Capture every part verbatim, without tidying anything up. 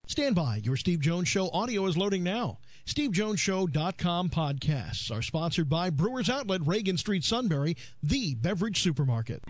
Stand by. Your Steve Jones Show audio is loading now. Steve Jones Show dot com podcasts are sponsored by Brewers Outlet, Reagan Street, Sunbury, the beverage supermarket.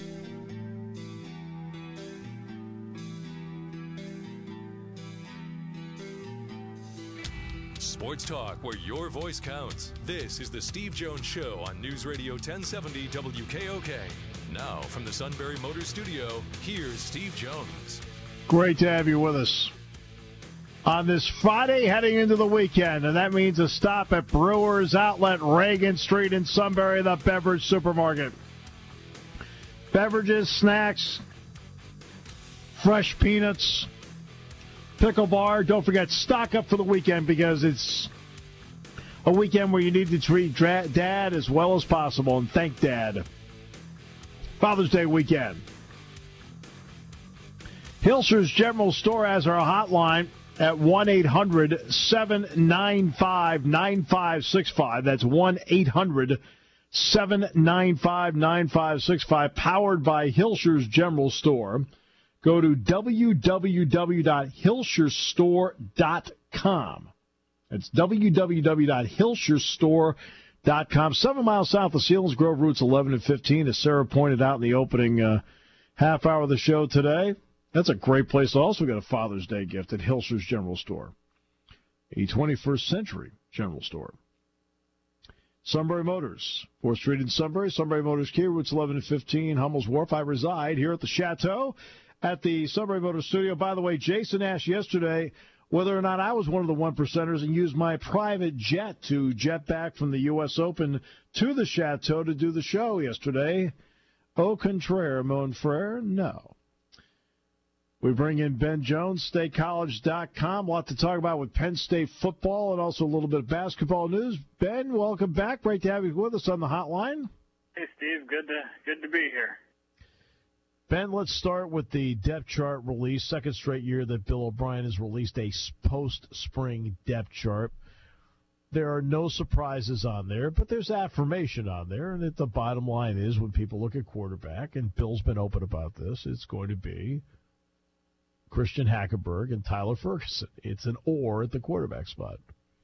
Sports talk where your voice counts. This is the Steve Jones Show on News Radio ten seventy W K O K. Now, from the Sunbury Motors Studio, here's Steve Jones. Great to have you with us on this Friday heading into the weekend, and that means a stop at Brewers Outlet, Reagan Street in Sunbury, the beverage supermarket. Beverages, snacks, fresh peanuts, pickle bar. Don't forget, stock up for the weekend because it's a weekend where you need to treat Dad as well as possible, and thank Dad. Father's Day weekend. Hilscher's General Store has our hotline at one eight hundred seven nine five nine five six five. That's one eight hundred seven nine five nine five six five, powered by Hilscher's General Store. Go to w w w dot hilscher store dot com. That's w w w dot hilscher store dot com. Seven miles south of Selinsgrove, routes eleven and fifteen, as Sarah pointed out in the opening uh, half hour of the show today. That's a great place to also get a Father's Day gift at Hilscher's General Store, a twenty-first century general store. Sunbury Motors, fourth Street in Sunbury. Sunbury Motors Kia, routes eleven and fifteen, Hummel's Wharf. I reside here at the Chateau at the Sunbury Motors Studio. By the way, Jason asked yesterday whether or not I was one of the one percenters and used my private jet to jet back from the U S Open to the Chateau to do the show yesterday. Au contraire, mon frere, no. We bring in Ben Jones, state college dot com. A lot to talk about with Penn State football and also a little bit of basketball news. Ben, welcome back. Great to have you with us on the hotline. Hey, Steve. Good to good to be here. Ben, let's start with the depth chart release. Second straight year that Bill O'Brien has released a post-spring depth chart. There are no surprises on there, but there's affirmation on there. And the bottom line is when people look at quarterback, and Bill's been open about this, it's going to be Christian Hackenberg and Tyler Ferguson. It's an or at the quarterback spot.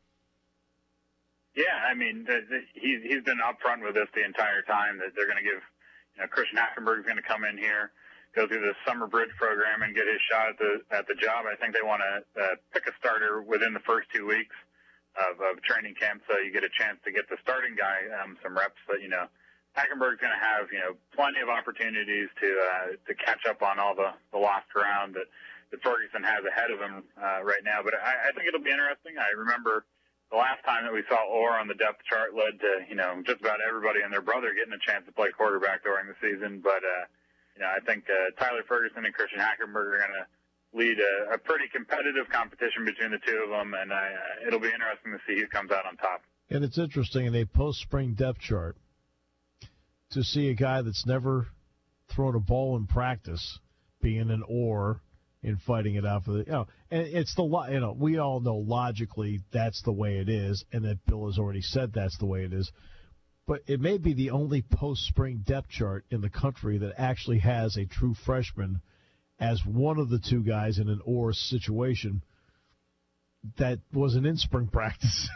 Yeah, I mean, the, the, he's he's been upfront with this the entire time that they're going to give, you know, Christian Hackenberg is going to come in here, go through the summer bridge program, and get his shot at the at the job. I think they want to uh, pick a starter within the first two weeks of, of training camp, so you get a chance to get the starting guy um, some reps. But you know, Hackenberg's going to have you know plenty of opportunities to uh, to catch up on all the the lost ground that. that Ferguson has ahead of him uh, right now. But I, I think it'll be interesting. I remember the last time that we saw Orr on the depth chart led to, you know, just about everybody and their brother getting a chance to play quarterback during the season. But, uh, you know, I think uh, Tyler Ferguson and Christian Hackenberg are going to lead a, a pretty competitive competition between the two of them, and I, uh, it'll be interesting to see who comes out on top. And it's interesting in a post-spring depth chart to see a guy that's never thrown a ball in practice being an Orr in fighting it out for the, you know, and it's the, you know, we all know logically that's the way it is, and that Bill has already said that's the way it is. But it may be the only post-spring depth chart in the country that actually has a true freshman as one of the two guys in an or situation that wasn't in spring practice.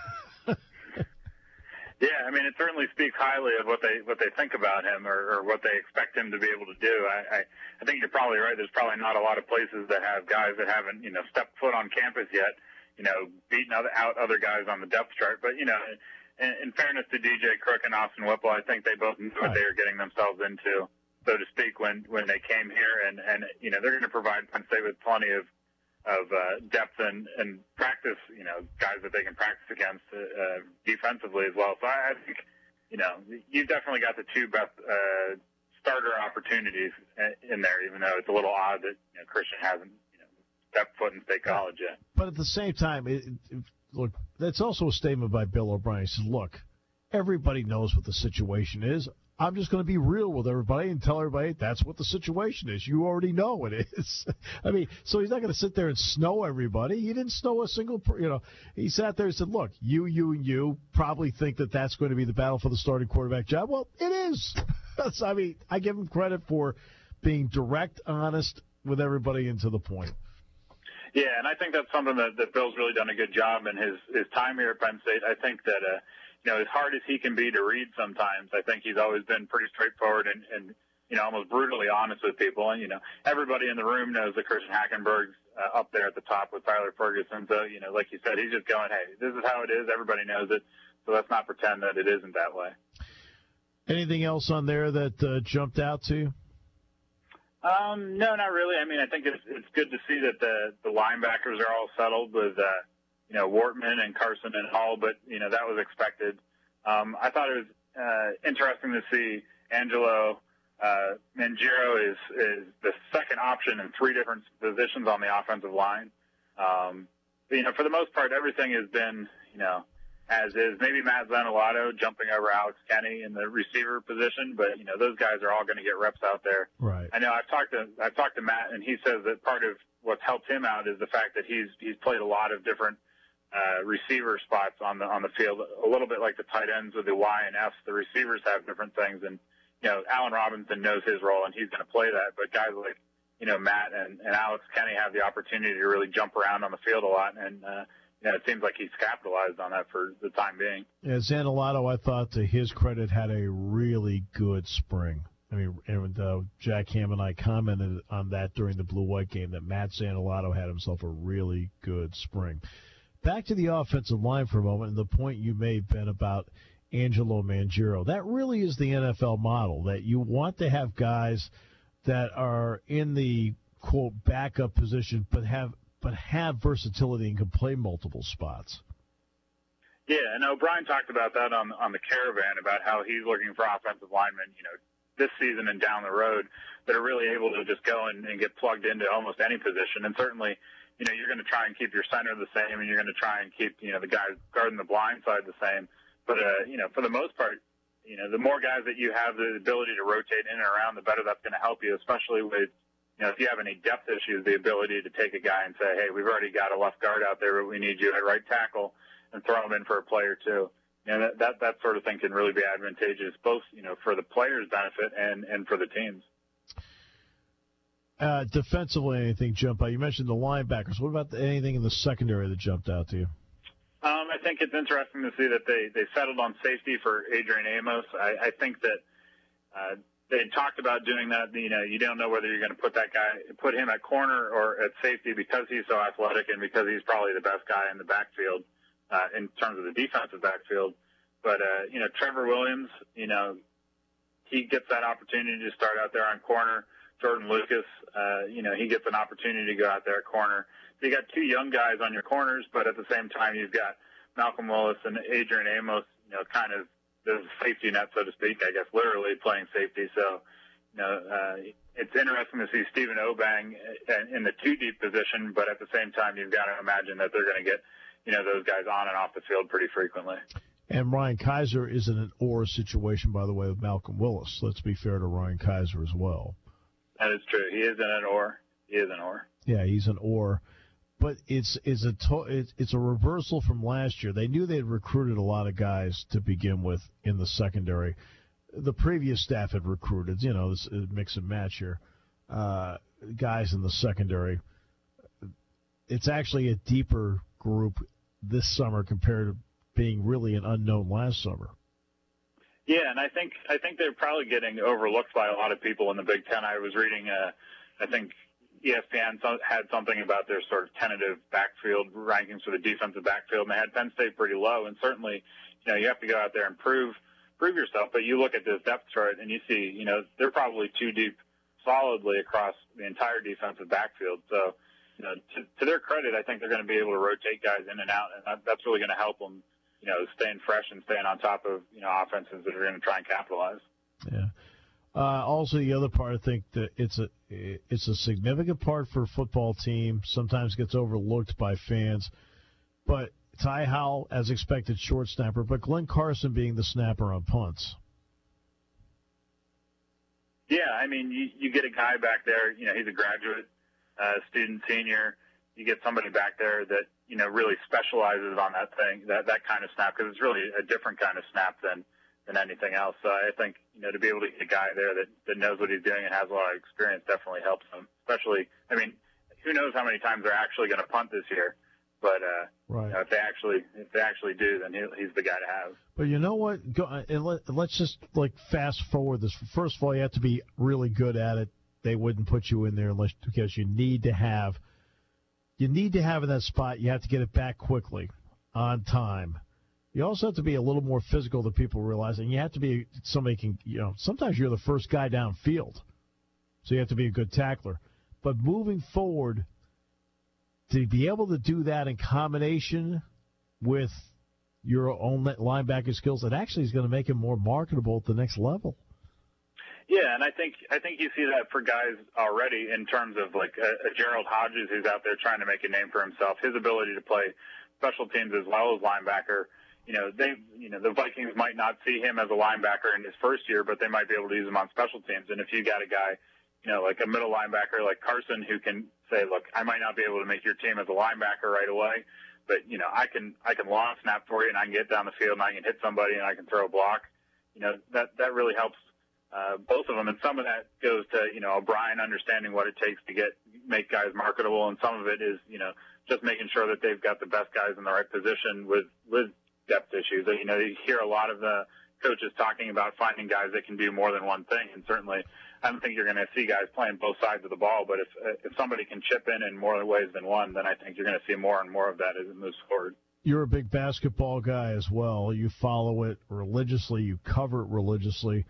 Yeah, I mean, it certainly speaks highly of what they what they think about him or, or what they expect him to be able to do. I, I, I think you're probably right. There's probably not a lot of places that have guys that haven't, you know, stepped foot on campus yet, you know, beaten other, out other guys on the depth chart. But, you know, in, in fairness to D J Crook and Austin Whipple, I think they both knew what they were getting themselves into, so to speak, when, when they came here. And, and, you know, they're going to provide Penn State with plenty of of uh, depth and, and practice, you know, guys that they can practice against uh, defensively as well. So I, I think, you know, you've definitely got the two best uh, starter opportunities in there, even though it's a little odd that, you know, Christian hasn't, you know, stepped foot in state college yet. But at the same time, it, it, look, that's also a statement by Bill O'Brien. He says, look, everybody knows what the situation is. I'm just going to be real with everybody and tell everybody that's what the situation is. You already know it is. I mean, so he's not going to sit there and snow everybody. He didn't snow a single, you know. He sat there and said, look, you, you, and you probably think that that's going to be the battle for the starting quarterback job. Well, it is. That's, I mean, I give him credit for being direct, honest with everybody and to the point. Yeah, and I think that's something that, that Bill's really done a good job in his, his time here at Penn State. I think that, uh, you know, as hard as he can be to read sometimes, I think he's always been pretty straightforward and, and you know, almost brutally honest with people. And, you know, everybody in the room knows that Christian Hackenberg's uh, up there at the top with Tyler Ferguson. So, you know, like you said, he's just going, hey, this is how it is. Everybody knows it. So let's not pretend that it isn't that way. Anything else on there that uh, jumped out to you? Um, no, not really. I mean, I think it's, it's good to see that the, the linebackers are all settled with, uh, you know, Wortman and Carson and Hall, but, you know, that was expected. Um, I thought it was uh, interesting to see Angelo uh, Mangiero is, is the second option in three different positions on the offensive line. Um, but, you know, for the most part, everything has been, you know, as is. Maybe Matt Zanolato jumping over Alex Kenny in the receiver position, but, you know, those guys are all going to get reps out there. Right. I know I've talked to, I've talked to Matt, and he says that part of what's helped him out is the fact that he's, he's played a lot of different, uh, receiver spots on the, on the field, a little bit like the tight ends with the Y and Fs. The receivers have different things, and, you know, Allen Robinson knows his role, and he's going to play that, but guys like, you know, Matt and, and Alex Kenny have the opportunity to really jump around on the field a lot, and, uh, yeah, it seems like he's capitalized on that for the time being. Yeah, Zanolato, I thought, to his credit, had a really good spring. I mean, and uh, Jack Ham and I commented on that during the Blue-White game, that Matt Zanolato had himself a really good spring. Back to the offensive line for a moment, and the point you made, Ben, about Angelo Mangiero. That really is the N F L model, that you want to have guys that are in the, quote, backup position, but have – but have versatility and can play multiple spots. Yeah, and O'Brien talked about that on on the Caravan, about how he's looking for offensive linemen, you know, this season and down the road that are really able to just go and, and get plugged into almost any position. And certainly, you know, you're going to try and keep your center the same, and you're going to try and keep, you know, the guys guarding the blind side the same. But, uh, you know, for the most part, you know, the more guys that you have the ability to rotate in and around, the better that's going to help you, especially with, you know, if you have any depth issues, the ability to take a guy and say, hey, we've already got a left guard out there, but we need you at right tackle, and throw him in for a play or two. You know, that, that, that sort of thing can really be advantageous, both, you know, for the players' benefit and, and for the teams. Uh, defensively, anything jump out? You mentioned the linebackers. What about the, anything in the secondary that jumped out to you? Um, I think it's interesting to see that they, they settled on safety for Adrian Amos. I, I think that, uh, they talked about doing that. You know, you don't know whether you're going to put that guy, put him at corner or at safety because he's so athletic and because he's probably the best guy in the backfield, uh, in terms of the defensive backfield. But, uh, you know, Trevor Williams, you know, he gets that opportunity to start out there on corner. Jordan Lucas, uh, you know, he gets an opportunity to go out there at corner. So you got two young guys on your corners, but at the same time, you've got Malcolm Willis and Adrian Amos, you know, kind of the safety net, so to speak, I guess, literally playing safety. So, you know, uh, it's interesting to see Stephen Obang in the two deep position, but at the same time, you've got to imagine that they're going to get, you know, those guys on and off the field pretty frequently. And Ryan Kaiser is in an or situation, by the way, with Malcolm Willis. Let's be fair to Ryan Kaiser as well. That is true. He is in an or. He is an or. Yeah, he's an or. But it's it's a to, it's, it's a reversal from last year. They knew they had recruited a lot of guys to begin with in the secondary. The previous staff had recruited, you know, this mix and match here, uh, guys in the secondary. It's actually a deeper group this summer compared to being really an unknown last summer. Yeah, and I think I think they're probably getting overlooked by a lot of people in the Big Ten. I was reading, uh, I think. E S P N had something about their sort of tentative backfield rankings for the defensive backfield, and they had Penn State pretty low. And certainly, you know, you have to go out there and prove prove yourself. But you look at this depth chart, and you see, you know, they're probably too deep solidly across the entire defensive backfield. So, you know, to, to their credit, I think they're going to be able to rotate guys in and out, and that, that's really going to help them, you know, staying fresh and staying on top of, you know, offenses that are going to try and capitalize. Yeah. Uh, also, the other part, I think that it's a it's a significant part for a football team. Sometimes gets overlooked by fans. But Ty Howell, as expected, short snapper. But Glenn Carson being the snapper on punts. Yeah, I mean, you, you get a guy back there. You know, he's a graduate uh, student, senior. You get somebody back there that, you know, really specializes on that thing, that that kind of snap, because it's really a different kind of snap than. than anything else. So I think, you know, to be able to get a guy there that, that knows what he's doing and has a lot of experience definitely helps him. Especially, I mean, who knows how many times they're actually going to punt this year. But uh, right. you know, if they actually if they actually do, then he, he's the guy to have. But you know what? Go, and let, let's just like fast forward this. First of all, you have to be really good at it. They wouldn't put you in there unless because you need to have you need to have in that spot. You have to get it back quickly, on time. You also have to be a little more physical than people realize, and you have to be somebody can you know. Sometimes you're the first guy downfield, so you have to be a good tackler. But moving forward, to be able to do that in combination with your own linebacker skills, it actually is going to make him more marketable at the next level. Yeah, and I think I think you see that for guys already in terms of like a, a Gerald Hodges who's out there trying to make a name for himself. His ability to play special teams as well as linebacker. You know, they you know the Vikings might not see him as a linebacker in his first year, but they might be able to use him on special teams. And if you got a guy, you know, like a middle linebacker like Carson who can say, look, I might not be able to make your team as a linebacker right away, but, you know, I can I can long snap for you and I can get down the field and I can hit somebody and I can throw a block. You know, that, that really helps uh, both of them. And some of that goes to, you know, O'Brien understanding what it takes to get make guys marketable. And some of it is, you know, just making sure that they've got the best guys in the right position with, with depth issues. You know, you hear a lot of the coaches talking about finding guys that can do more than one thing. And certainly I don't think you're going to see guys playing both sides of the ball, but if if somebody can chip in in more ways than one, then I think you're going to see more and more of that as it moves forward. You're a big basketball guy as well. You follow it religiously. You cover it religiously.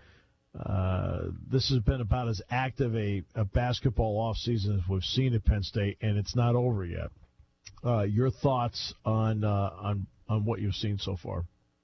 Uh, this has been about as active a, a basketball offseason as we've seen at Penn State, and it's not over yet. Uh, your thoughts on uh, on on what you've seen so far?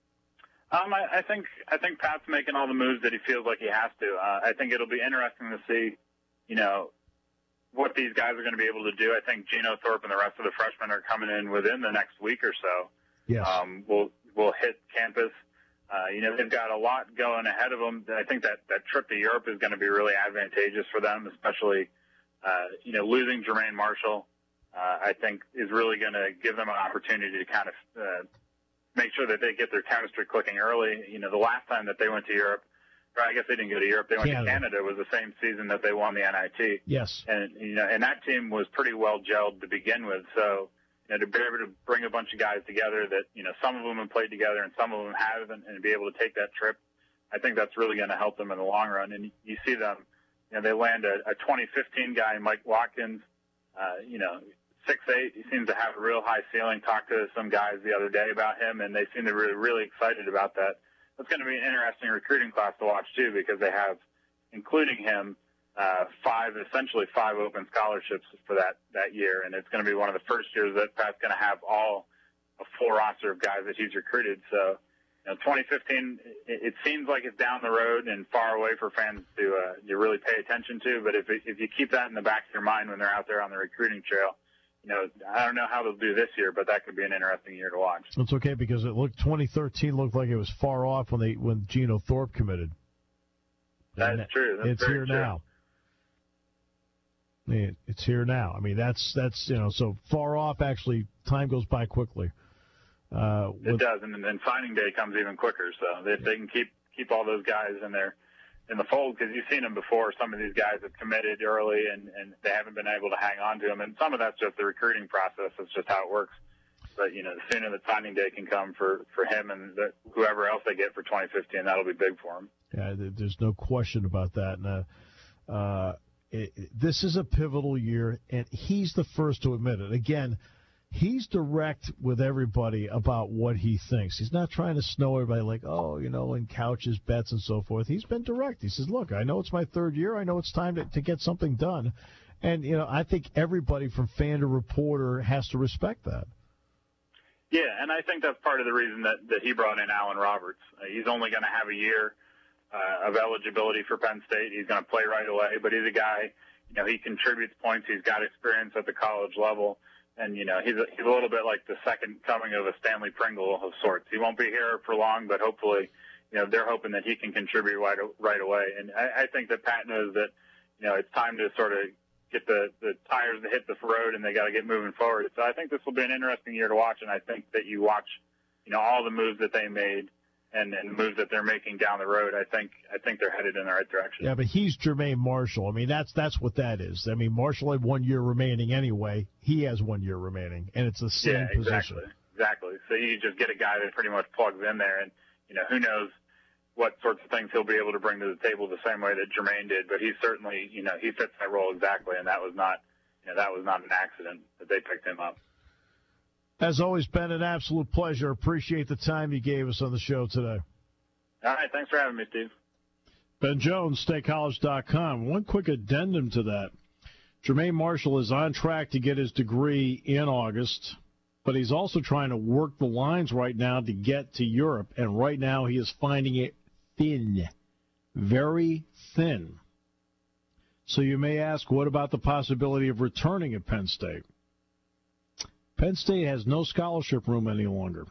Um, I, I think I think Pat's making all the moves that he feels like he has to. Uh, I think it'll be interesting to see, you know, what these guys are going to be able to do. I think Geno Thorpe and the rest of the freshmen are coming in within the next week or so. Yes. Um, we'll we'll hit campus. Uh, you know, they've got a lot going ahead of them. I think that that trip to Europe is going to be really advantageous for them, especially, uh, you know, losing Jermaine Marshall. Uh, I think is really going to give them an opportunity to kind of. Uh, make sure that they get their chemistry clicking early. You know, the last time that they went to Europe, or I guess they didn't go to Europe, they went Canada. to Canada, was the same season that they won the N I T. Yes. And, you know, and that team was pretty well gelled to begin with. So, you know, to be able to bring a bunch of guys together that, you know, some of them have played together and some of them haven't, and to be able to take that trip, I think that's really going to help them in the long run. And you see them, you know, they land a, a twenty fifteen guy, Mike Watkins, uh, you know, six eight, he seems to have a real high ceiling. Talked to some guys the other day about him, and they seem to be really, really excited about that. That's going to be an interesting recruiting class to watch, too, because they have, including him, uh, five, essentially five open scholarships for that, that year. And it's going to be one of the first years that Pat's going to have all a full roster of guys that he's recruited. So, you know, twenty fifteen, it, it seems like it's down the road and far away for fans to, uh, to really pay attention to. But if, if you keep that in the back of your mind when they're out there on the recruiting trail, you know, I don't know how they'll do this year, but that could be an interesting year to watch. It's okay because it looked twenty thirteen looked like it was far off when they when Geno Thorpe committed. That's and true. That's it's here true. now. I mean, it's here now. I mean, that's that's you know, so far off. Actually, time goes by quickly. Uh, with, it does, and then signing day comes even quicker. So if they can keep keep all those guys in there. in the fold, because you've seen them before. Some of these guys have committed early and, and they haven't been able to hang on to them. And some of that's just the recruiting process. That's just how it works. But, you know, the sooner the signing day can come for, for him and the, whoever else they get for twenty fifteen, that'll be big for him. Yeah, there's no question about that. And, uh, uh, it, this is a pivotal year, and he's the first to admit it. Again, he's direct with everybody about what he thinks. He's not trying to snow everybody like, oh, you know, in couches, bets, and so forth. He's been direct. He says, look, I know it's my third year. I know it's time to, to get something done. And, you know, I think everybody from fan to reporter has to respect that. Yeah, and I think that's part of the reason that, that he brought in Alan Roberts. Uh, he's only going to have a year uh, of eligibility for Penn State. He's going to play right away, but he's a guy, you know, he contributes points. He's got experience at the college level. And, you know, he's a, he's a little bit like the second coming of a Stanley Pringle of sorts. He won't be here for long, but hopefully, you know, they're hoping that he can contribute right, right away. And I, I think that Pat knows that, you know, it's time to sort of get the, the tires to hit the road and they got to get moving forward. So I think this will be an interesting year to watch. And I think that you watch, you know, all the moves that they made and, and moves that they're making down the road, I think I think they're headed in the right direction. Yeah, but he's Jermaine Marshall. I mean, that's that's what that is. I mean, Marshall had one year remaining anyway. He has one year remaining, and it's the same yeah, exactly, position. Exactly. So you just get a guy that pretty much plugs in there, and you know who knows what sorts of things he'll be able to bring to the table the same way that Jermaine did. But he certainly, you know, he fits that role exactly, and that was not, you know, that was not an accident that they picked him up. As always, Ben, an absolute pleasure. Appreciate the time you gave us on the show today. All right, thanks for having me, Steve. Ben Jones, state college dot com. One quick addendum to that. Jermaine Marshall is on track to get his degree in August, but he's also trying to work the lines right now to get to Europe, and right now he is finding it thin, very thin. So you may ask, what about the possibility of returning at Penn State? Penn State has no scholarship room any longer.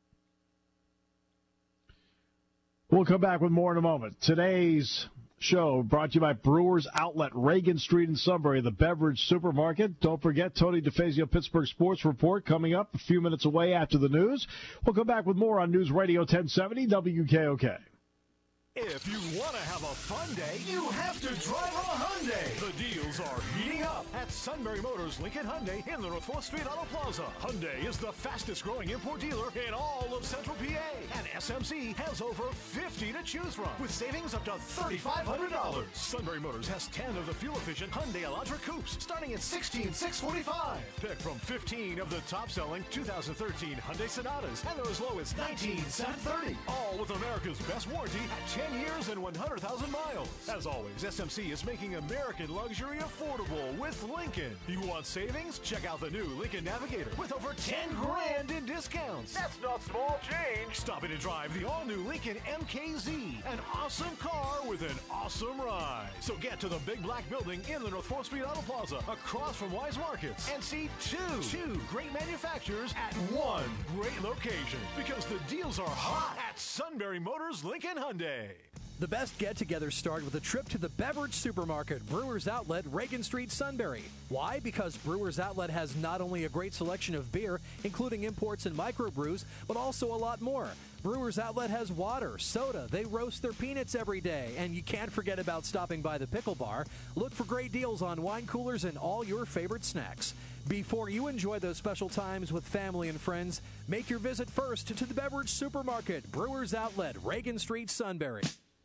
We'll come back with more in a moment. Today's show brought to you by Brewers Outlet, Reagan Street in Sunbury, the beverage supermarket. Don't forget Tony DeFazio Pittsburgh Sports Report coming up a few minutes away after the news. We'll come back with more on News Radio ten seventy W K O K. If you want to have a fun day, you have to drive a Hyundai. The deals are heating up at Sunbury Motors Lincoln Hyundai in the North fourth Street Auto Plaza. Hyundai is the fastest growing import dealer in all of Central P A. And S M C has over fifty to choose from with savings up to three thousand five hundred dollars. Sunbury Motors has ten of the fuel-efficient Hyundai Elantra Coupes starting at sixteen thousand six hundred forty-five dollars. Pick from fifteen of the top-selling two thousand thirteen Hyundai Sonatas and they're as low as nineteen thousand seven hundred thirty dollars. All with America's best warranty at ten years and one hundred thousand miles. As always, S M C is making American luxury affordable with Lincoln. You want savings? Check out the new Lincoln Navigator with over ten grand in discounts. That's not small change. Stop in and drive the all-new Lincoln M K Z, an awesome car with an awesome ride. So get to the big black building in the North fourth Street Auto Plaza across from Wise Markets and see two, two great manufacturers at one great location because the deals are hot at Sunbury Motors Lincoln Hyundai. The best get-togethers start with a trip to the beverage supermarket, Brewers Outlet, Reagan Street, Sunbury. Why? Because Brewers Outlet has not only a great selection of beer, including imports and microbrews, but also a lot more. Brewers Outlet has water, soda, they roast their peanuts every day, and you can't forget about stopping by the pickle bar. Look for great deals on wine coolers and all your favorite snacks. Before you enjoy those special times with family and friends, make your visit first to the beverage supermarket, Brewers Outlet, Reagan Street, Sunbury.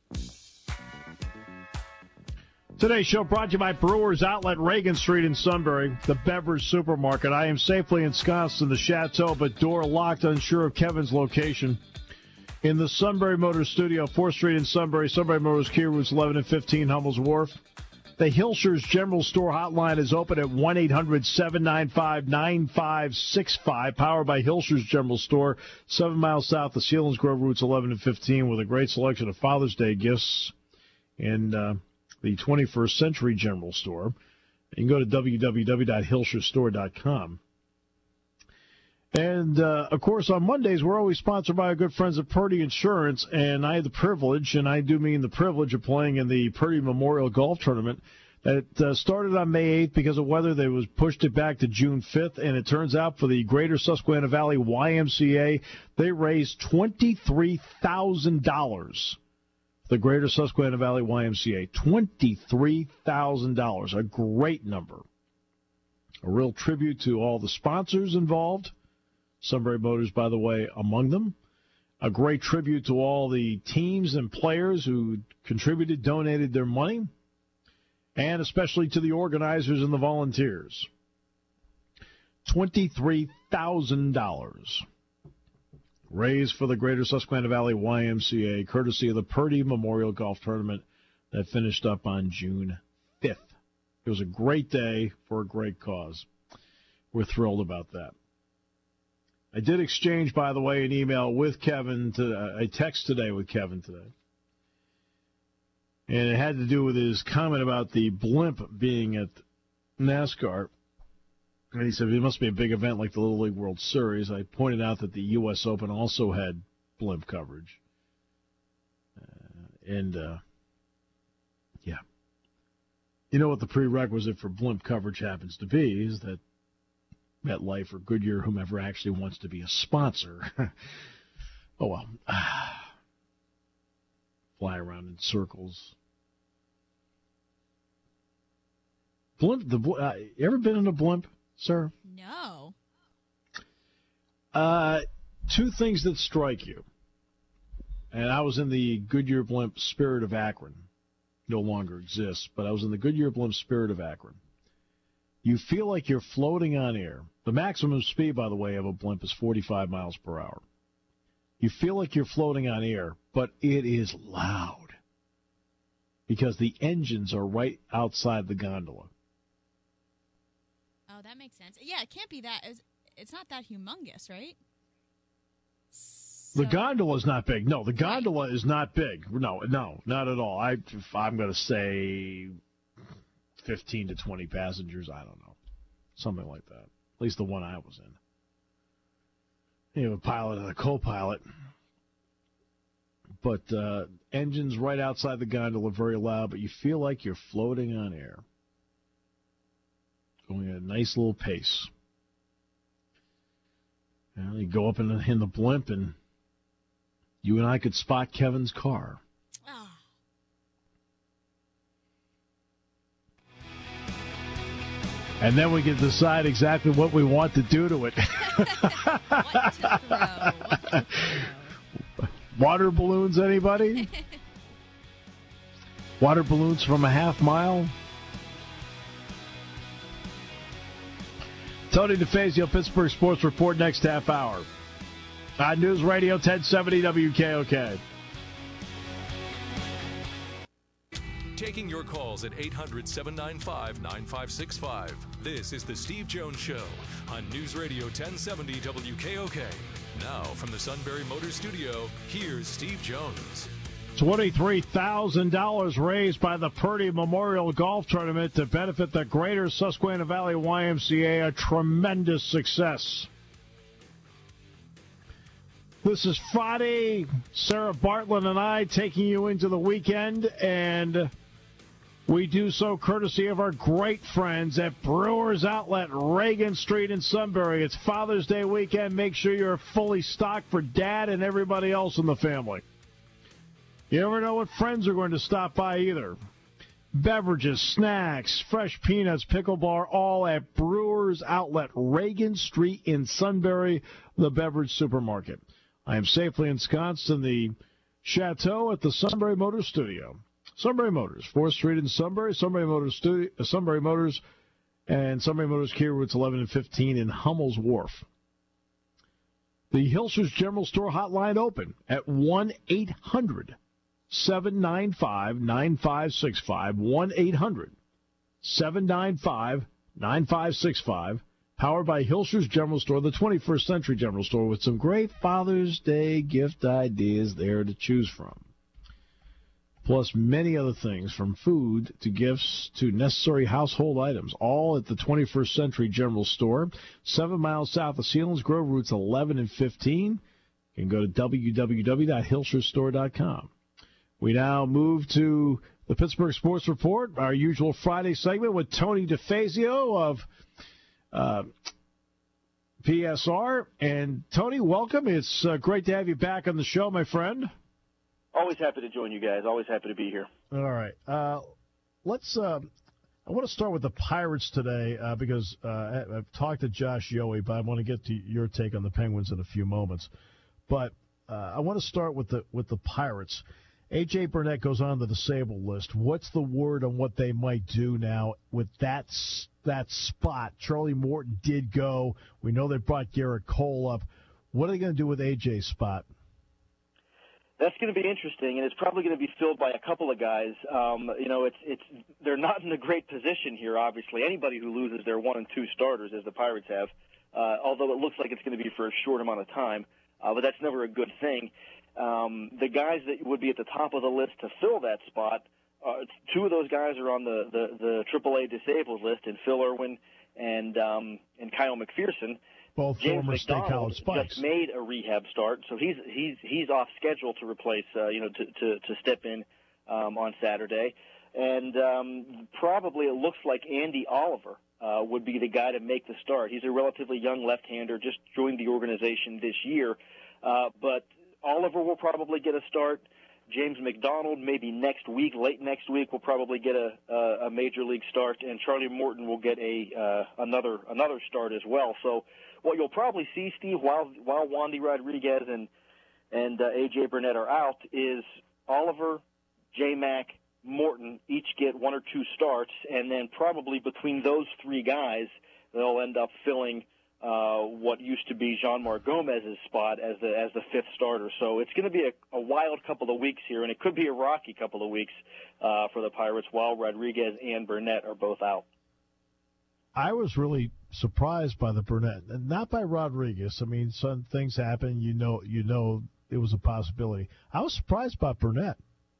Today's show brought to you by Brewers Outlet, Reagan Street in Sunbury, the beverage supermarket. I am safely ensconced in the chateau, but door locked, unsure of Kevin's location. In the Sunbury Motors studio, fourth Street in Sunbury, Sunbury Motors, Kia routes eleven and fifteen, Hummel's Wharf. The Hilscher's General Store hotline is open at one eight hundred seven nine five nine five six five, powered by Hilscher's General Store, seven miles south of Sealands Grove, routes eleven and fifteen, with a great selection of Father's Day gifts and uh, the twenty-first Century General Store. You can go to w w w dot hilscher store dot com. And, uh, of course, on Mondays, we're always sponsored by our good friends at Purdy Insurance, and I had the privilege, and I do mean the privilege, of playing in the Purdy Memorial Golf Tournament that uh, started on May eighth because of weather. They was pushed it back to June fifth, and it turns out for the Greater Susquehanna Valley Y M C A, they raised twenty-three thousand dollars. The Greater Susquehanna Valley Y M C A, twenty-three thousand dollars, a great number. A real tribute to all the sponsors involved. Sunbury Motors, by the way, among them. A great tribute to all the teams and players who contributed, donated their money, and especially to the organizers and the volunteers. twenty-three thousand dollars raised for the Greater Susquehanna Valley Y M C A, courtesy of the Purdy Memorial Golf Tournament that finished up on June fifth. It was a great day for a great cause. We're thrilled about that. I did exchange, by the way, an email with Kevin, to, uh, a text today with Kevin today. And it had to do with his comment about the blimp being at NASCAR. And he said it must be a big event like the Little League World Series. I pointed out that the U S Open also had blimp coverage. Uh, and, uh, yeah. You know what the prerequisite for blimp coverage happens to be is that MetLife or Goodyear, whomever actually wants to be a sponsor. Oh, well. fly around in circles. Blimp, the uh, you ever been in a blimp, sir? No. Uh, two things that strike you. And I was in the Goodyear blimp Spirit of Akron. No longer exists, but I was in the Goodyear blimp Spirit of Akron. You feel like you're floating on air. The maximum speed, by the way, of a blimp is forty-five miles per hour. You feel like you're floating on air, but it is loud because the engines are right outside the gondola. Oh, that makes sense. Yeah, it can't be that. It's, it's not that humongous, right? So, the gondola is not big. No, the gondola right. is not big. No, no, not at all. I, I'm going to say fifteen to twenty passengers. I don't know. Something like that. At least the one I was in. You have a pilot and a co-pilot. But uh, engines right outside the gondola, very loud, but you feel like you're floating on air. Going at a nice little pace. You know, you go up in the, in the blimp, and you and I could spot Kevin's car. Oh. And then we can decide exactly what we want to do to it. What to throw? What to throw? Water balloons, anybody? Water balloons from a half mile? Tony DeFazio, Pittsburgh Sports Report, next half hour. On News Radio ten seventy W K O K. Taking your calls at eight hundred, seven nine five, nine five six five. This is the Steve Jones Show on News Radio ten seventy W K O K. Now, from the Sunbury Motors Studio, here's Steve Jones. twenty-three thousand dollars raised by the Purdy Memorial Golf Tournament to benefit the Greater Susquehanna Valley Y M C A. A tremendous success. This is Friday. Sarah Bartlett and I taking you into the weekend, and we do so courtesy of our great friends at Brewers Outlet, Reagan Street in Sunbury. It's Father's Day weekend. Make sure you're fully stocked for Dad and everybody else in the family. You never know what friends are going to stop by either. Beverages, snacks, fresh peanuts, picklebar, all at Brewers Outlet, Reagan Street in Sunbury, the beverage supermarket. I am safely ensconced in the chateau at the Sunbury Motors Studio. Sunbury Motors, fourth Street in Sunbury, Sunbury Motors, Studio, uh, Sunbury Motors, and Sunbury Motors Kia routes eleven and fifteen in Hummel's Wharf. The Hilscher's General Store hotline open at one eight hundred seven nine five nine five six five, one eight hundred seven nine five nine five six five, powered by Hilscher's General Store, the twenty-first century General Store, with some great Father's Day gift ideas there to choose from. Plus many other things, from food to gifts to necessary household items, all at the twenty-first century General Store, seven miles south of Sealands Grove, routes eleven and fifteen. You can go to w w w dot hilshers store dot com. We now move to the Pittsburgh Sports Report, our usual Friday segment with Tony DeFazio of uh, P S R. And, Tony, welcome. It's uh, great to have you back on the show, my friend. Always happy to join you guys. Always happy to be here. All right. Uh, let's. Uh, I want to start with the Pirates today uh, because uh, I've talked to Josh Yohe, but I want to get to your take on the Penguins in a few moments. But uh, I want to start with the with the Pirates. A J Burnett goes on the disabled list. What's the word on what they might do now with that that spot? Charlie Morton did go. We know they brought Garrett Cole up. What are they going to do with A J's spot? That's going to be interesting, and it's probably going to be filled by a couple of guys. Um, you know, it's it's they're not in a great position here. Obviously, anybody who loses their one and two starters, as the Pirates have, uh, although it looks like it's going to be for a short amount of time, uh, but that's never a good thing. Um, the guys that would be at the top of the list to fill that spot, uh, two of those guys are on the the, the triple A disabled list, and Phil Irwin and um, and Kyle McPherson. Both James former State College Spikes. Just made a rehab start, so he's he's he's off schedule to replace, uh, you know, to, to to step in um, on Saturday, and um, probably it looks like Andy Oliver uh, would be the guy to make the start. He's a relatively young left-hander, just joined the organization this year, uh, but Oliver will probably get a start. James McDonald, maybe next week, late next week, will probably get a, a, a major league start, and Charlie Morton will get a uh, another another start as well. So what you'll probably see, Steve, while while Wandy Rodriguez and and uh, A J Burnett are out, is Oliver, J-Mac, Morton each get one or two starts, and then probably between those three guys, they'll end up filling uh, what used to be Jean-Marc Gomez's spot as the as the fifth starter. So it's going to be a, a wild couple of weeks here, and it could be a rocky couple of weeks uh, for the Pirates while Rodriguez and Burnett are both out. I was really surprised by the Burnett, and not by Rodriguez. I mean, some things happen. You know, you know, it was a possibility. I was surprised by Burnett.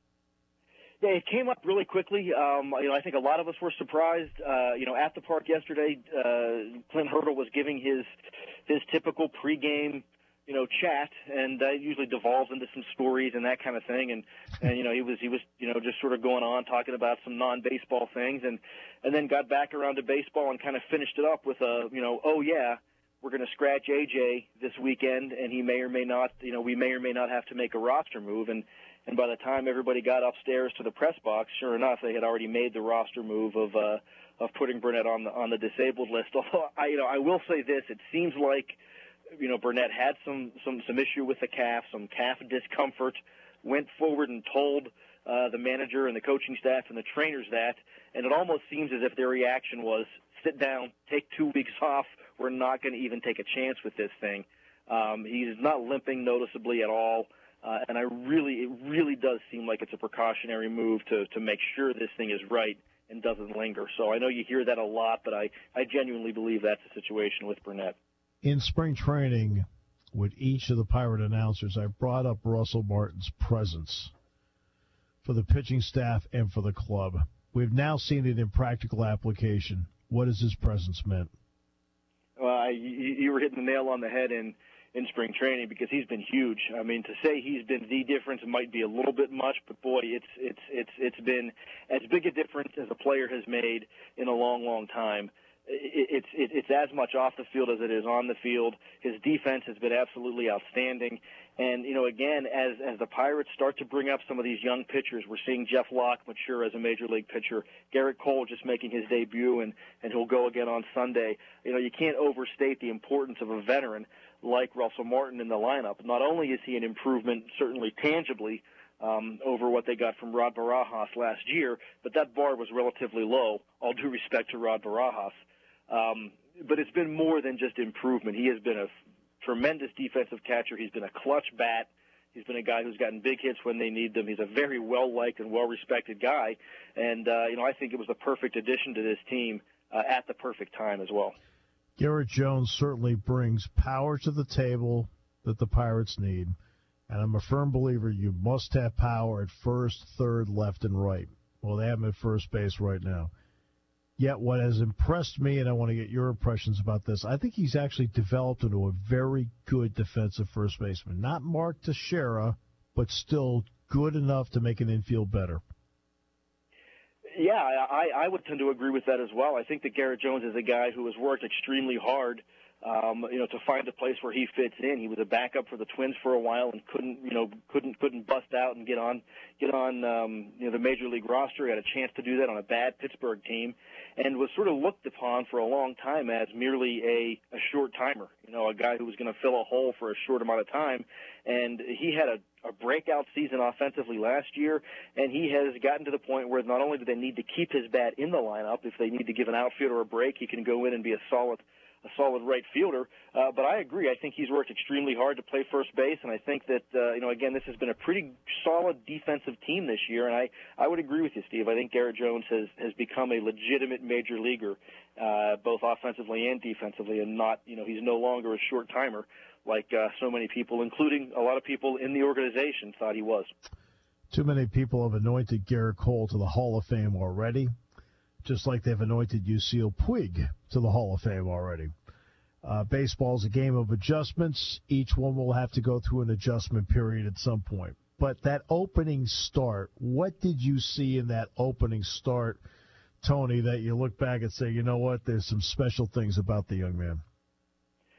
Yeah, it came up really quickly. Um, you know, I think a lot of us were surprised. Uh, you know, at the park yesterday, uh, Clint Hurdle was giving his his typical pregame, you know, chat, and that usually devolves into some stories and that kind of thing. And and you know, he was he was you know just sort of going on talking about some non-baseball things, and and then got back around to baseball and kind of finished it up with a you know, oh yeah, we're going to scratch A J this weekend, and he may or may not, you know, we may or may not have to make a roster move. And And by the time everybody got upstairs to the press box, sure enough, they had already made the roster move of uh, of putting Burnett on the on the disabled list. Although I, you know, I will say this: it seems like, you know, Burnett had some some some issue with the calf, some calf discomfort. Went forward and told uh, the manager and the coaching staff and the trainers that, and it almost seems as if their reaction was, "Sit down, take two weeks off. We're not going to even take a chance with this thing." Um, he's not limping noticeably at all. Uh, and I really, it really does seem like it's a precautionary move to, to make sure this thing is right and doesn't linger. So I know you hear that a lot, but I, I genuinely believe that's the situation with Burnett. In spring training, with each of the Pirate announcers, I brought up Russell Martin's presence for the pitching staff and for the club. We've now seen it in practical application. What has his presence meant? Well, I, you, you were hitting the nail on the head in in spring training, because he's been huge. I mean, to say he's been the difference might be a little bit much, but boy, it's it's it's it's been as big a difference as a player has made in a long, long time. It's it, it's as much off the field as it is on the field. His defense has been absolutely outstanding. And, you know, again, as as the Pirates start to bring up some of these young pitchers, we're seeing Jeff Locke mature as a major league pitcher. Garrett Cole just making his debut, and, and he'll go again on Sunday. You know, you can't overstate the importance of a veteran like Russell Martin in the lineup. Not only is he an improvement, certainly tangibly, um, over what they got from Rod Barajas last year, but that bar was relatively low, all due respect to Rod Barajas. Um, but it's been more than just improvement. He has been a tremendous defensive catcher. He's been a clutch bat. He's been a guy who's gotten big hits when they need them. He's a very well-liked and well-respected guy. And, uh, you know, I think it was the perfect addition to this team uh, at the perfect time as well. Garrett Jones certainly brings power to the table that the Pirates need. And I'm a firm believer you must have power at first, third, left, and right. Well, they have him at first base right now. Yet what has impressed me, and I want to get your impressions about this, I think he's actually developed into a very good defensive first baseman. Not Mark Teixeira, but still good enough to make an infield better. Yeah, I, I would tend to agree with that as well. I think that Garrett Jones is a guy who has worked extremely hard, um, you know, to find a place where he fits in. He was a backup for the Twins for a while and couldn't, you know, couldn't couldn't bust out and get on get on, um, you know, the major league roster. He had a chance to do that on a bad Pittsburgh team, and was sort of looked upon for a long time as merely a, a short timer, you know, a guy who was going to fill a hole for a short amount of time. And he had a a breakout season offensively last year, and he has gotten to the point where not only do they need to keep his bat in the lineup, if they need to give an outfielder a break, he can go in and be a solid a solid right fielder. Uh, but I agree. I think he's worked extremely hard to play first base, and I think that, uh, you know, again, this has been a pretty solid defensive team this year, and I, I would agree with you, Steve. I think Garrett Jones has, has become a legitimate major leaguer, uh, both offensively and defensively, and not, you know, he's no longer a short timer like uh, so many people, including a lot of people in the organization, thought he was. Too many people have anointed Garrett Cole to the Hall of Fame already, just like they've anointed Yasiel Puig to the Hall of Fame already. Uh, baseball is a game of adjustments. Each one will have to go through an adjustment period at some point. But that opening start, what did you see in that opening start, Tony, that you look back and say, you know what, there's some special things about the young man?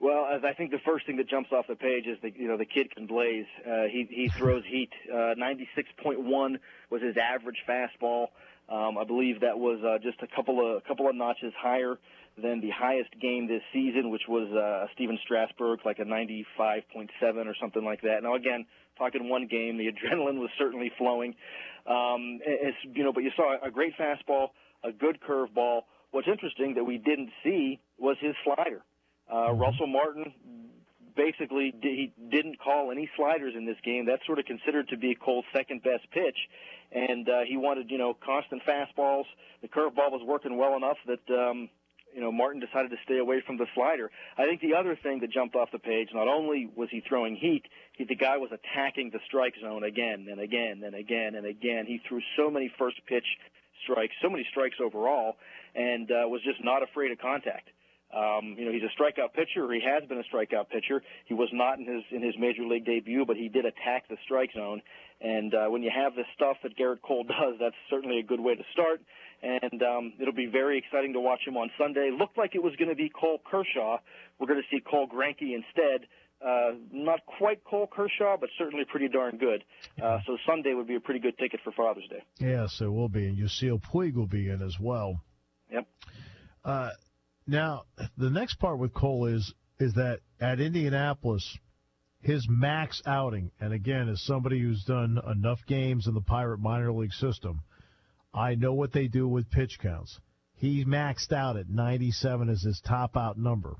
Well, as I think the first thing that jumps off the page is the you know the kid can blaze. Uh, he he throws heat. Uh, ninety-six point one was his average fastball. Um, I believe that was uh, just a couple of a couple of notches higher than the highest game this season, which was uh, Steven Strasburg, like a ninety-five point seven or something like that. Now again, talking one game, the adrenaline was certainly flowing. Um, it's, you know, but you saw a great fastball, a good curveball. What's interesting that we didn't see was his slider. Uh, Russell Martin basically d- he didn't call any sliders in this game. That's sort of considered to be Cole's second best pitch, and uh, he wanted you know constant fastballs. The curveball was working well enough that um, you know Martin decided to stay away from the slider. I think the other thing that jumped off the page, not only was he throwing heat, he, the guy was attacking the strike zone again and again and again and again. He threw so many first pitch strikes, so many strikes overall, and uh, was just not afraid of contact. Um, you know, he's a strikeout pitcher, or he has been a strikeout pitcher. He was not in his in his major league debut, but he did attack the strike zone. And uh, when you have the stuff that Garrett Cole does, that's certainly a good way to start. And um, it'll be very exciting to watch him on Sunday. Looked like it was going to be Cole Kershaw. We're going to see Cole Greinke instead. Uh, not quite Cole Kershaw, but certainly pretty darn good. Uh, so Sunday would be a pretty good ticket for Father's Day. Yes, it will be. And Yasiel Puig will be in as well. Yep. Uh, Now, the next part with Cole is is that at Indianapolis, his max outing, and again, as somebody who's done enough games in the Pirate minor league system, I know what they do with pitch counts. He maxed out at ninety-seven as his top out number.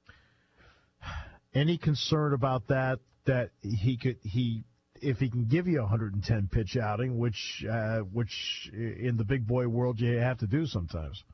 Any concern about that, that he could he if he can give you a one hundred ten pitch outing, which uh, which in the big boy world you have to do sometimes?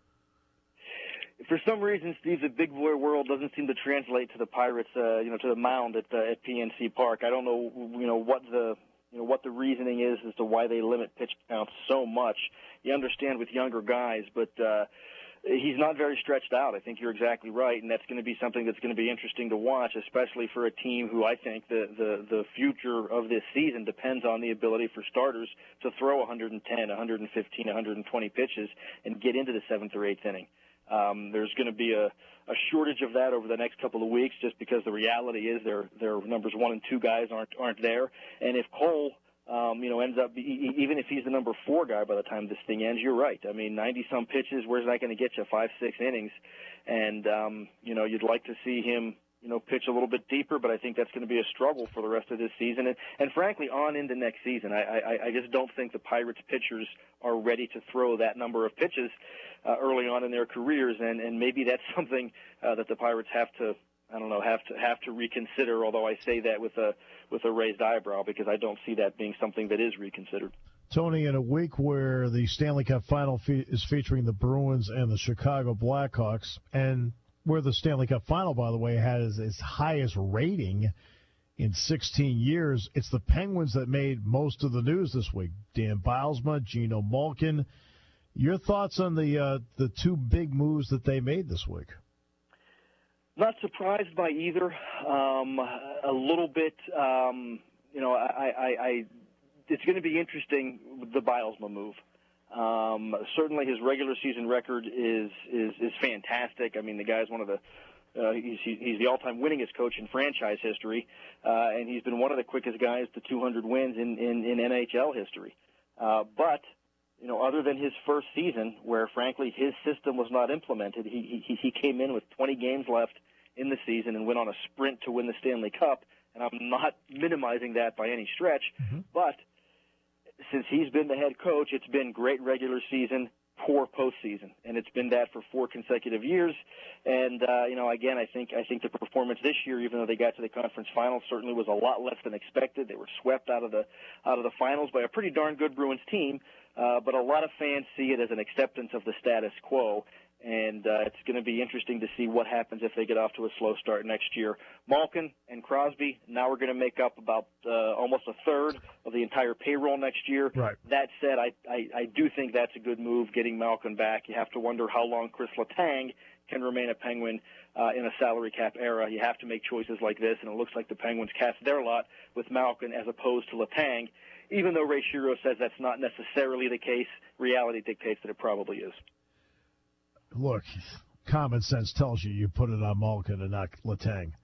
For some reason, Steve, the big boy world doesn't seem to translate to the Pirates, uh, you know, to the mound at uh, at P N C Park. I don't know, you know, what the you know what the reasoning is as to why they limit pitch counts so much. You understand with younger guys, but uh, he's not very stretched out. I think you're exactly right, and that's going to be something that's going to be interesting to watch, especially for a team who I think the the the future of this season depends on the ability for starters to throw one hundred ten, one fifteen, one twenty pitches and get into the seventh or eighth inning. Um, there's going to be a, a shortage of that over the next couple of weeks, just because the reality is their their numbers one and two guys aren't aren't there. And if Cole, um, you know, ends up be, even if he's the number four guy by the time this thing ends, you're right. I mean, ninety some pitches, where's that going to get you? Five, six innings, and um, you know, you'd like to see him, you know, pitch a little bit deeper, but I think that's going to be a struggle for the rest of this season, and, and frankly, on into next season. I, I, I just don't think the Pirates pitchers are ready to throw that number of pitches uh, early on in their careers, and, and maybe that's something uh, that the Pirates have to, I don't know, have to have to reconsider. Although I say that with a with a raised eyebrow, because I don't see that being something that is reconsidered. Tony, in a week where the Stanley Cup Final fe- is featuring the Bruins and the Chicago Blackhawks, and where the Stanley Cup Final, by the way, has its highest rating in sixteen years, it's the Penguins that made most of the news this week. Dan Bylsma, Geno Malkin. Your thoughts on the uh, the two big moves that they made this week? Not surprised by either. Um, a little bit, um, you know, I, I, I it's going to be interesting with the Bylsma move. Um, certainly, his regular season record is, is is fantastic. I mean, the guy's one of the uh, he's he's the all-time winningest coach in franchise history, uh, and he's been one of the quickest guys to two hundred wins in in, in N H L history. Uh, but you know, other than his first season, where frankly his system was not implemented, he he he came in with twenty games left in the season and went on a sprint to win the Stanley Cup. And I'm not minimizing that by any stretch, mm-hmm. but since he's been the head coach, it's been great regular season, poor postseason, and it's been that for four consecutive years. And uh, you know, again, I think I think the performance this year, even though they got to the conference finals, certainly was a lot less than expected. They were swept out of the out of the finals by a pretty darn good Bruins team, uh, but a lot of fans see it as an acceptance of the status quo. And uh, it's going to be interesting to see what happens if they get off to a slow start next year. Malkin and Crosby, now we're going to make up about uh, almost a third of the entire payroll next year. Right. That said, I, I, I do think that's a good move, getting Malkin back. You have to wonder how long Chris Letang can remain a Penguin uh, in a salary cap era. You have to make choices like this, and it looks like the Penguins cast their lot with Malkin as opposed to Letang. Even though Ray Shero says that's not necessarily the case, reality dictates that it probably is. Look, common sense tells you you put it on Malkin and not Letang.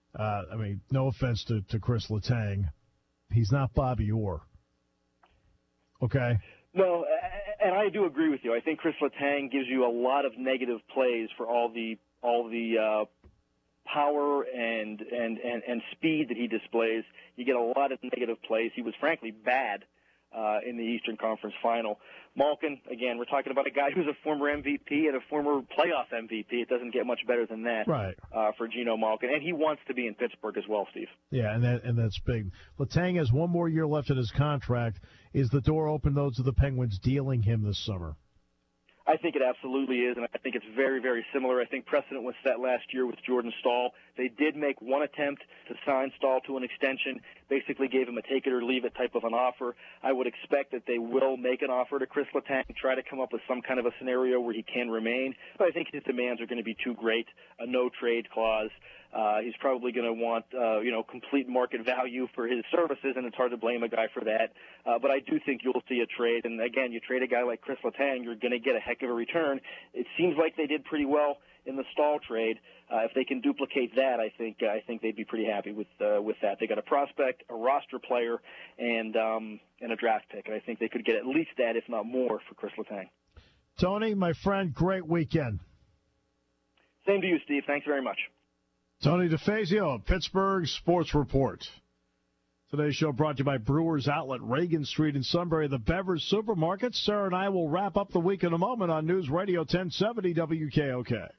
Uh, I mean, no offense to, to Chris Letang. He's not Bobby Orr. Okay? No, and I do agree with you. I think Chris Letang gives you a lot of negative plays for all the all the uh, power and, and, and, and speed that he displays. You get a lot of negative plays. He was frankly bad uh, in the Eastern Conference Final. Malkin, again, we're talking about a guy who's a former M V P and a former playoff M V P. It doesn't get much better than that, right? Uh, for Geno Malkin, and he wants to be in Pittsburgh as well, Steve. Yeah, and that and that's big. Letang has one more year left in his contract. Is the door open, though, to the Penguins dealing him this summer? I think it absolutely is, and I think it's very, very similar. I think precedent was set last year with Jordan Staal. They did make one attempt to sign Staal to an extension, basically gave him a take-it-or-leave-it type of an offer. I would expect that they will make an offer to Chris Letang, try to come up with some kind of a scenario where he can remain, but I think his demands are going to be too great, a no-trade clause. Uh, he's probably going to want, uh, you know, complete market value for his services, and it's hard to blame a guy for that. Uh, but I do think you'll see a trade. And, again, you trade a guy like Chris Letang, you're going to get a heck of a return. It seems like they did pretty well in the Staal trade. Uh, if they can duplicate that, I think uh, I think they'd be pretty happy with uh, with that. They got a prospect, a roster player, and um, and a draft pick. And I think they could get at least that, if not more, for Chris Letang. Tony, my friend, great weekend. Same to you, Steve. Thanks very much. Tony DeFazio, Pittsburgh Sports Report. Today's show brought to you by Brewers Outlet, Reagan Street in Sunbury, the Beverage Supermarket. Sarah and I will wrap up the week in a moment on News Radio ten seventy W K O K.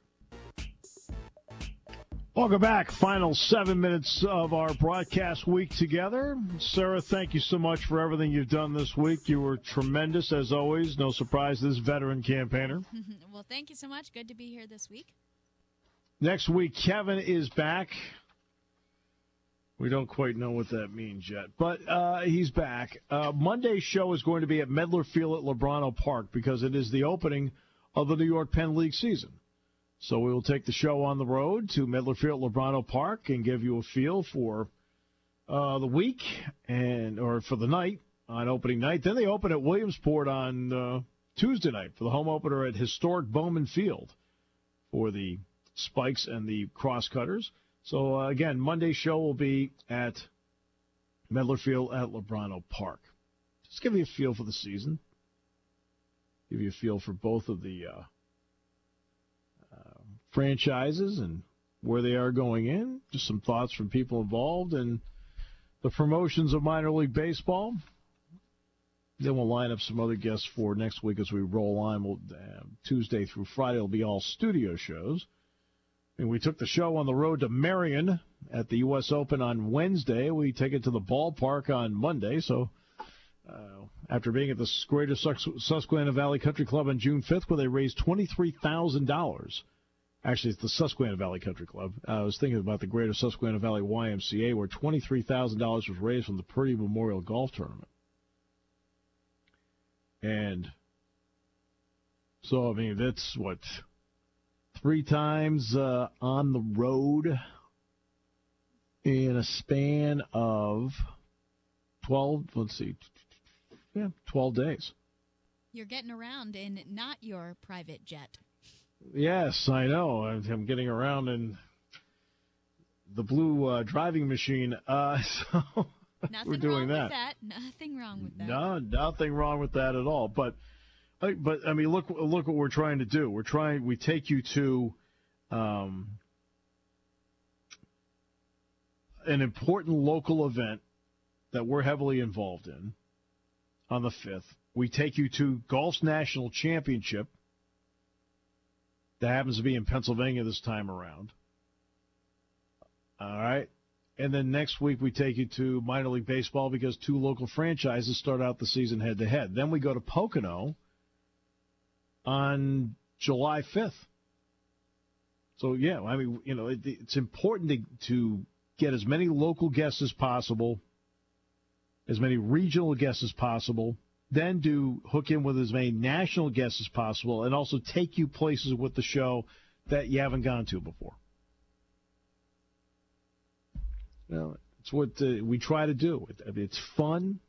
Welcome back. Final seven minutes of our broadcast week together. Sarah, thank you so much for everything you've done this week. You were tremendous, as always. No surprise, this veteran campaigner. Well, thank you so much. Good to be here this week. Next week, Kevin is back. We don't quite know what that means yet, but uh, he's back. Uh, Monday's show is going to be at Medler Field at Lebrano Park because it is the opening of the New York Penn League season. So we will take the show on the road to Medler Field at Lebrano Park and give you a feel for uh, the week and or for the night on opening night. Then they open at Williamsport on uh, Tuesday night for the home opener at historic Bowman Field for the Spikes and the Crosscutters. So, uh, again, Monday's show will be at Medler Field at Lebrano Park. Just give you a feel for the season. Give you a feel for both of the uh, uh, franchises and where they are going in. Just some thoughts from people involved and the promotions of minor league baseball. Then we'll line up some other guests for next week as we roll on. We'll, uh, Tuesday through Friday will be all studio shows. And we took the show on the road to Marion at the U S Open on Wednesday. We take it to the ballpark on Monday. So uh, after being at the Greater Susquehanna Valley Country Club on June fifth, where they raised twenty-three thousand dollars. Actually, it's the Susquehanna Valley Country Club. Uh, I was thinking about the Greater Susquehanna Valley Y M C A, where twenty-three thousand dollars was raised from the Purdy Memorial Golf Tournament. And so, I mean, that's what... Three times uh, on the road in a span of twelve, let's see, yeah, twelve days. You're getting around in not your private jet. Yes, I know. I'm getting around in the blue uh, driving machine. Uh, so Nothing we're doing wrong that. with that. Nothing wrong with that. No, nothing wrong with that at all. But But I mean, look, look what we're trying to do. We're trying. We take you to um, an important local event that we're heavily involved in on the fifth. We take you to Golf's National Championship that happens to be in Pennsylvania this time around. All right. And then next week we take you to minor league baseball because two local franchises start out the season head-to-head. Then we go to Pocono on July fifth. So, yeah, I mean, you know, it, it's important to, to get as many local guests as possible, as many regional guests as possible, then do hook in with as many national guests as possible, and also take you places with the show that you haven't gone to before. You know, it's what uh, we try to do. I mean, it's fun.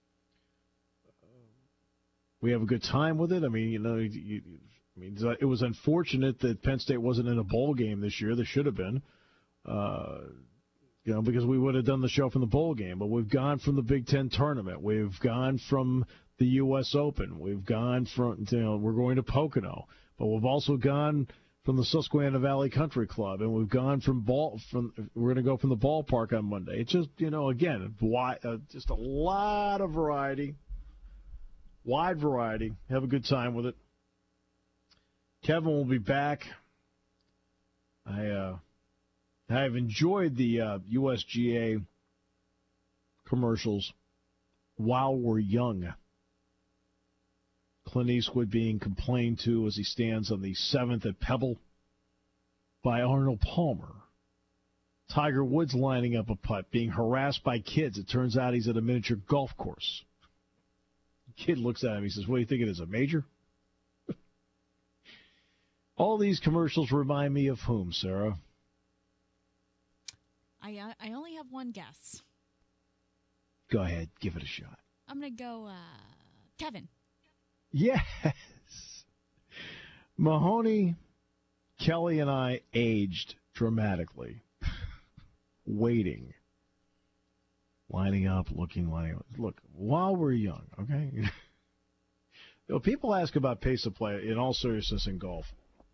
We have a good time with it. I mean, you know, you, you, I mean, it was unfortunate that Penn State wasn't in a bowl game this year. There should have been. Uh, you know, because we would have done the show from the bowl game. But we've gone from the Big Ten tournament. We've gone from the U S Open. We've gone from, you know, we're going to Pocono. But we've also gone from the Susquehanna Valley Country Club, and we've gone from ball from. We're going to go from the ballpark on Monday. It's just, you know, again, wide, uh, just a lot of variety, wide variety. Have a good time with it. Kevin will be back. I uh, I've enjoyed the uh, U S G A commercials. While we're young. Clint Eastwood being complained to as he stands on the seventh at Pebble by Arnold Palmer. Tiger Woods lining up a putt, being harassed by kids. It turns out he's at a miniature golf course. The kid looks at him. He says, "What do you think it is, a major?" All these commercials remind me of whom, Sarah? I uh, I only have one guess. Go ahead. Give it a shot. I'm going to go uh, Kevin. Yes. Mahoney, Kelly, and I aged dramatically. Waiting. Lining up, looking, lining up. Look, while we're young, okay? You know, people ask about pace of play in all seriousness in golf.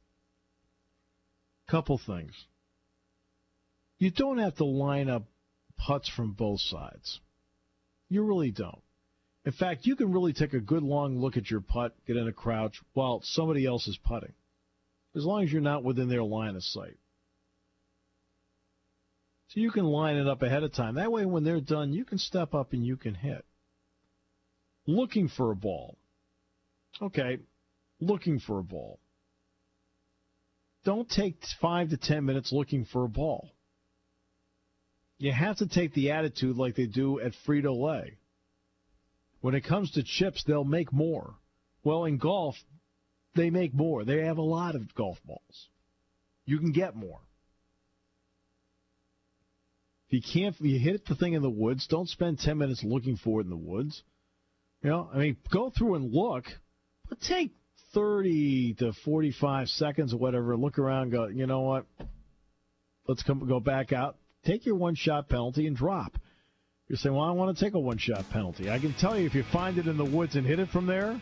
Couple things. You don't have to line up putts from both sides. You really don't. In fact, you can really take a good long look at your putt, get in a crouch, while somebody else is putting, as long as you're not within their line of sight. So you can line it up ahead of time. That way, when they're done, you can step up and you can hit. Looking for a ball. Okay, looking for a ball. Don't take five to ten minutes looking for a ball. You have to take the attitude like they do at Frito-Lay. When it comes to chips, they'll make more. Well, in golf, they make more. They have a lot of golf balls. You can get more. If you can't, if you hit the thing in the woods, don't spend ten minutes looking for it in the woods. You know, I mean, go through and look, but take thirty to forty-five seconds or whatever, look around and go, you know what, let's come go back out. Take your one-shot penalty and drop. You're saying, well, I want to take a one-shot penalty. I can tell you, if you find it in the woods and hit it from there,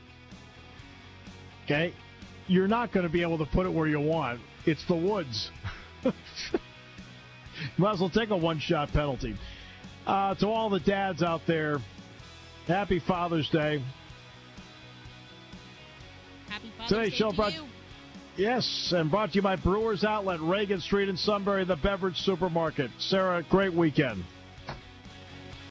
okay, you're not going to be able to put it where you want. It's the woods. Might as well take a one-shot penalty. Uh, to all the dads out there, happy Father's Day. Happy Father's Today's Day show to brought, you. yes, and brought to you by Brewers Outlet, Reagan Street in Sunbury, the Beverage Supermarket. Sarah, great weekend.